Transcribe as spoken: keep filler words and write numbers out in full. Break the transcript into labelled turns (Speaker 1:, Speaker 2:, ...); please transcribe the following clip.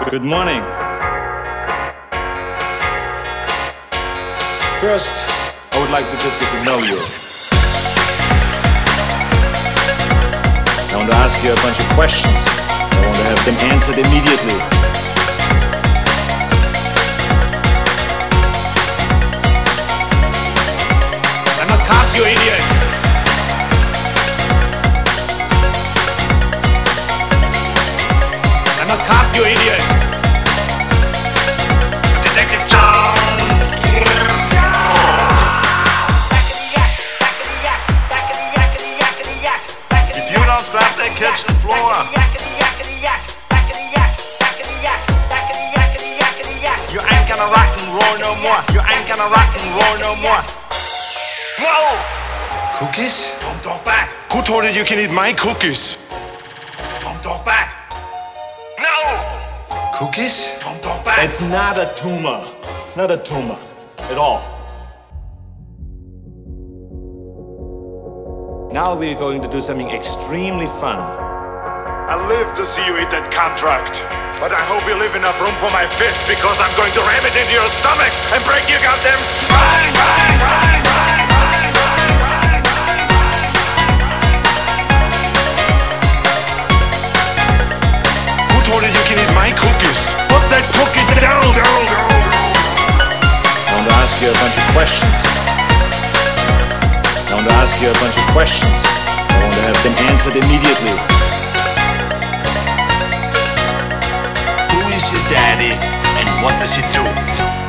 Speaker 1: Good morning. First, I would like to just get to know you. I want to ask you a bunch of questions. I want to have them answered immediately. I'm a cop, you idiot! I'm a cop, you idiot! Detective John!
Speaker 2: If you don't stop, they catch the floor. You ain't gonna rock and roll no more. You ain't gonna rock and roll no more. Whoa! Cookies?
Speaker 3: Don't talk back.
Speaker 2: Who told you you can eat my cookies?
Speaker 3: Don't talk back.
Speaker 2: No! Cookies?
Speaker 3: Don't talk back.
Speaker 1: It's not a tumor. It's not a tumor at all. Now we're going to do something extremely fun.
Speaker 3: I live to see you eat that contract. But I hope you leave enough room for my fist, because I'm going to ram it into your stomach and break your goddamn spine!
Speaker 2: Who told you you can eat my cookies? Put that cookie down, down, down, down.
Speaker 1: I want to ask you a bunch of questions. I want to ask you a bunch of questions. I want to have them answered immediately.
Speaker 2: Who is your daddy and what does he do?